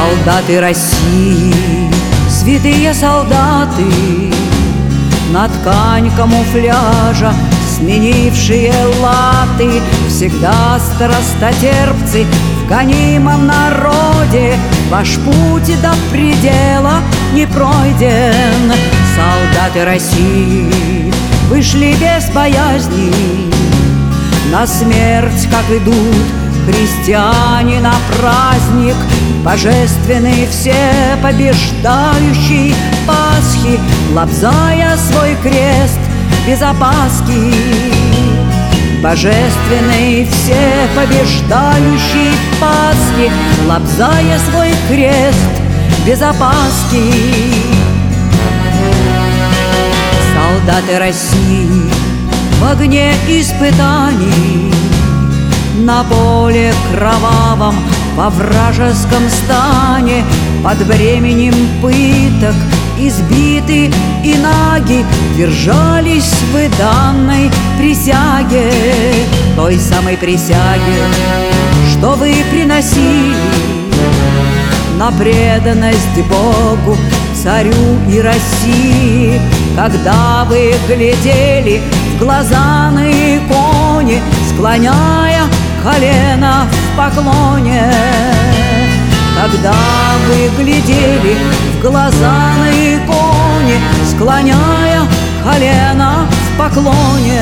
Солдаты России, святые солдаты, на ткань камуфляжа сменившие латы, всегда страстотерпцы в гонимом народе. Ваш путь до предела не пройден. Солдаты России вышли без боязни на смерть, как идут христиане на праздник божественный, все побеждающий Пасхи, лобзая свой крест без опаски. Божественный, все побеждающий Пасхи, лобзая свой крест без опаски. Солдаты России в огне испытаний, на поле кровавом, во вражеском стане, под бременем пыток избиты и наги, держались вы данной присяге, той самой присяге, что вы приносили на преданность Богу, царю и России, когда вы глядели в глаза на иконе, склоняя колено в поклоне. Когда вы глядели в глаза на иконе, склоняя колено в поклоне.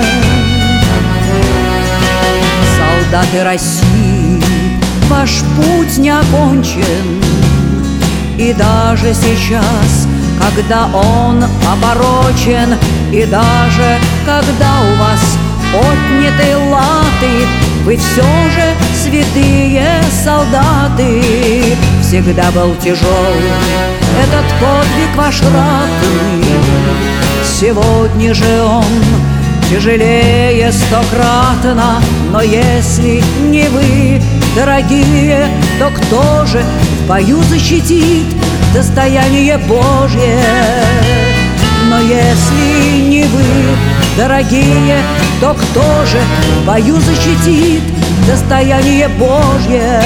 Солдаты России, ваш путь не окончен, и даже сейчас, когда он опорочен, и даже когда у вас отняты латы, вы все же святые солдаты. Всегда был тяжел этот подвиг ваш ратный, сегодня же он тяжелее стократно. Но если не вы, дорогие, то кто же в бою защитит достояние Божье? Но если не вы, дорогие, то кто же в бою защитит достояние Божье?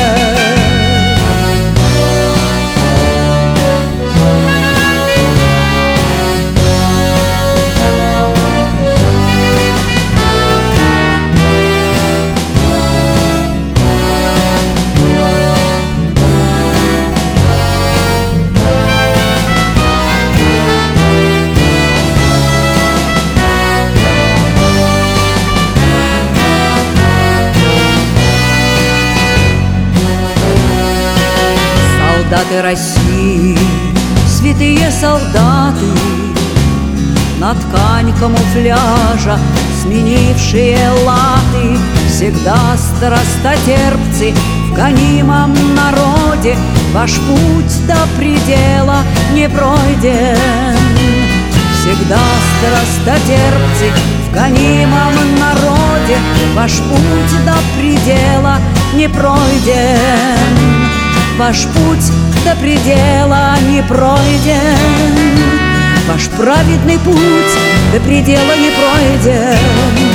Солдаты России, святые солдаты, на ткань камуфляжа сменившие латы, всегда страстотерпцы в гонимом народе. Ваш путь до предела не пройден. Всегда страстотерпцы в гонимом народе. Ваш путь до предела не пройден. Ваш путь до предела не пройден. Ваш праведный путь до предела не пройден.